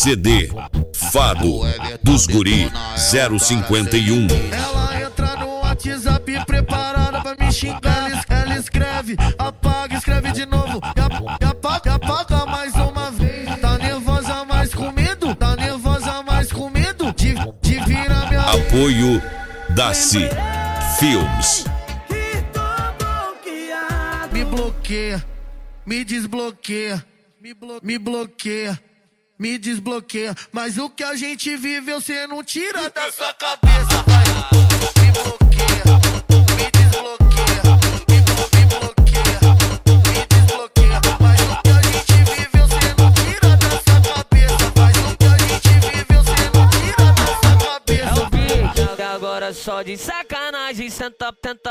CD Fado dos Guri 051. Ela entra no WhatsApp preparada pra me xingar. Ela escreve, apaga, escreve de novo e apaga mais uma vez. Tá nervosa, mais com medo? Tá nervosa, mais com medo? De virar minha... Apoio Daci Filmes. Me bloqueia, me desbloqueia, me bloqueia, me desbloqueia. Mas o que a gente vive você não tira da sua cabeça. Vai, me bloqueia, me desbloqueia, me bloqueia, me desbloqueia. Mas o que a gente vive você não tira da sua cabeça. Mas o que a gente vive você não tira da sua cabeça. É o beat, agora só de sacanagem. Senta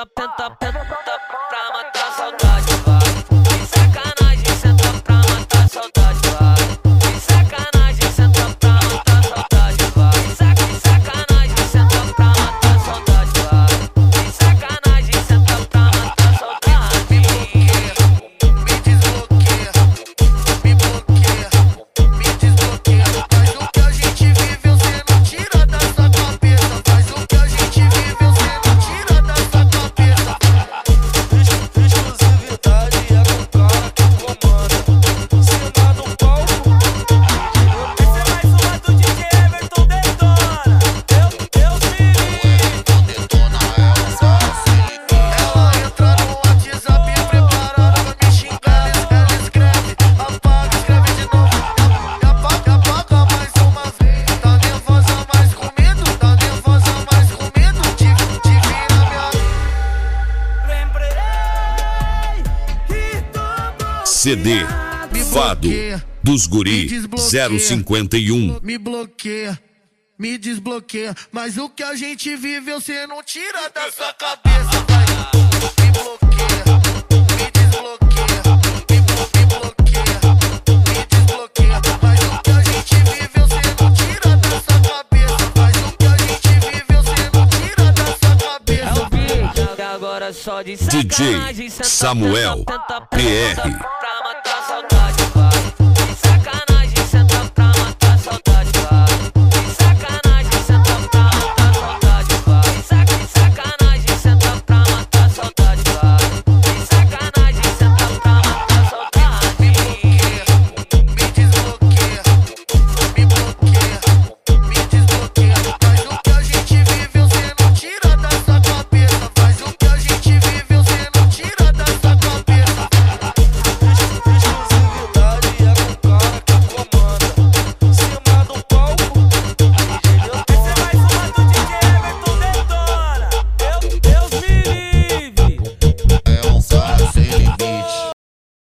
pra matar a saudade, vai. De sacanagem, senta pra matar a saudade, vai. De sacanagem, senta pra matar a saudade, vai. De sacanagem, senta pra matar a saudade, vai. De sacanagem, senta pra matar a saudade. Me desbloqueia, me bloqueia, me desbloqueia. Mas o que a gente vive você não tira da sua cabeça. Mas o que a gente vive você não tira da sua cabeça. Exclusividade é com o cara que comanda. Cima do palco. Essa é mais uma do DJ Everton Detona. Eu Detona ela entra no WhatsApp preparada pra me xingar. Ela escreve, apaga, escreve de novo e apaga mais uma vez. Tá nervosa, mais com medo? Tá nervosa, mais com medo? De virar minha... CD Fado dos Guri 051. Me bloqueia, me desbloqueia. Mas o que a gente vive você não tira da sua cabeça. Vai, me bloqueia, me desbloqueia, me bloqueia, me desbloqueia. Mas o que a gente vive você não tira da sua cabeça. Mas o que a gente vive você não tira da sua cabeça. É o beat, agora só de sacanagem. DJ Samuel PR.